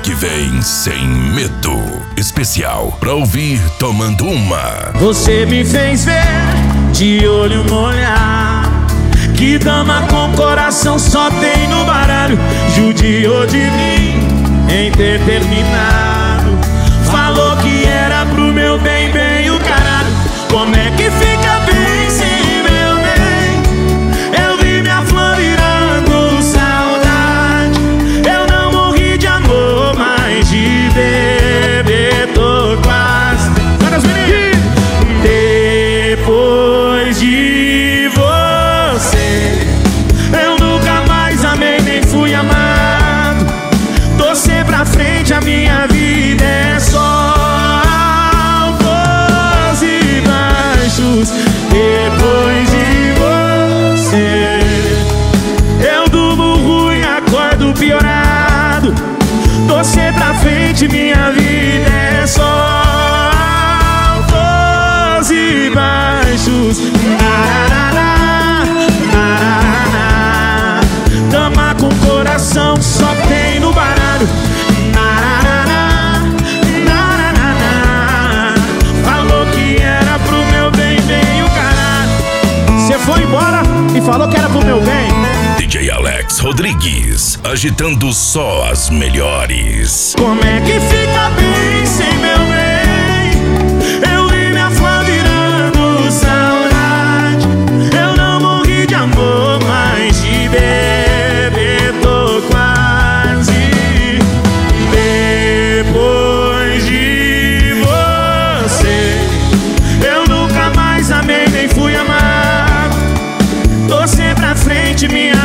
que vem sem medo. Especial pra ouvir tomando uma. Você me fez ver de olho molhado que dama com coração só tem no baralho. Judiou de mim em ter terminado. Falou que era pro meu bem, bem o caralho. Como é que fica bem sem meu bem? Eu vi minha flor virando saudade. Eu não morri de amor, mas de beber tô quase. Depois de você, eu nunca mais amei nem fui amado. Tô sempre à frente, a minha vida é só altos e baixos. Depois de você, eu durmo ruim, acordo piorado. Tô sempre à frente, minha vida é só altos e baixos. Dama com coração só tem no baralho. Falou que era pro meu bem, bem o caralho. Cê foi embora e falou que era pro meu bem. DJ Alex Rodrigues, agitando só as melhores. Como é que fica bem sem meu bem? Eu vi minha flor virando saudade. Eu não morri de amor, mas de beber tô quase. Depois de você, eu nunca mais amei nem fui amado. Tô sempre à frente, minha